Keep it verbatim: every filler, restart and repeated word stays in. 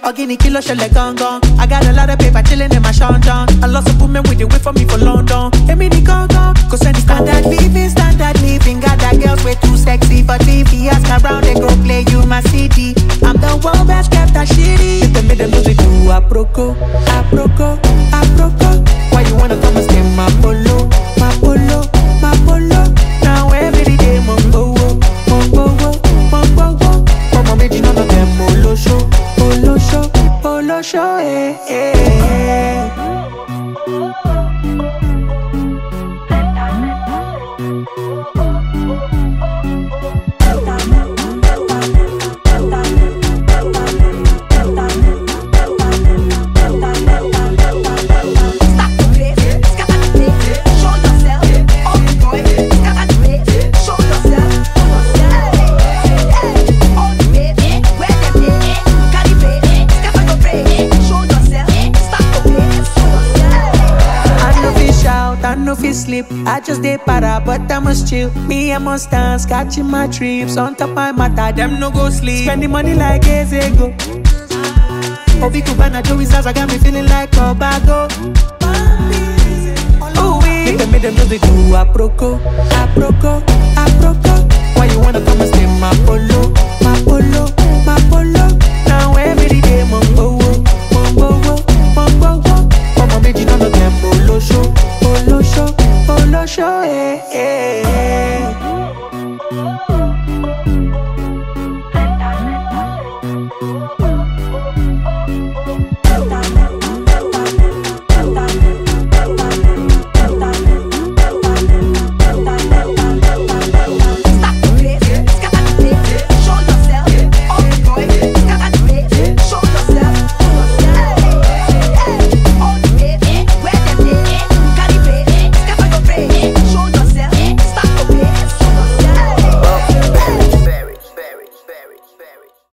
Ogini kilo shele gong gong. I got a lot of paper chilling in my shantan. A lot of women with the wait for me for London. Hey, me the gong gong. Cause any standard living, standard living. Got that girls way too sexy for T V. Ask around, they go play you my C D. I'm the one best kept that shitty. If they made them music do aproko, aproko, aproko. Why you wanna come and stay my polo, my polo, my polo? Now every day, mongo, mongo, mongo, mongo. Mama made you none of them polo show, polo show, polo show, eh, eh, eh. Sleep. I just did para, but I must chill. Me, I must dance, catching my trips. On top my matter, them no go sleep. Spending money like Ezego. Obi Cubana, Joey Zaza got me feeling like Obago. Oh, we make them, make them music do aproko, aproko, aproko. Why you wanna come and stay my polo, my polo?